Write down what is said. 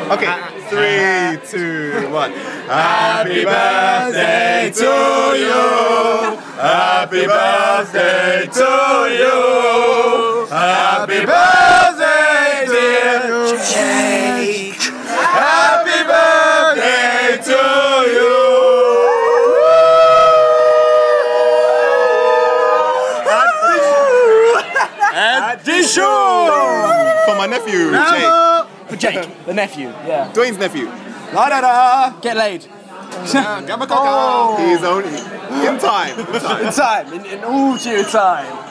Okay, 3, 2, 1. Happy birthday to you. Happy birthday to you. Happy birthday, dear Jake. Happy birthday to you. Addition For my nephew, Jake. For Jake, the nephew. Yeah. Dwayne's nephew. La da da. Get laid. Gamma coca. He's only in time. In time. In all due time.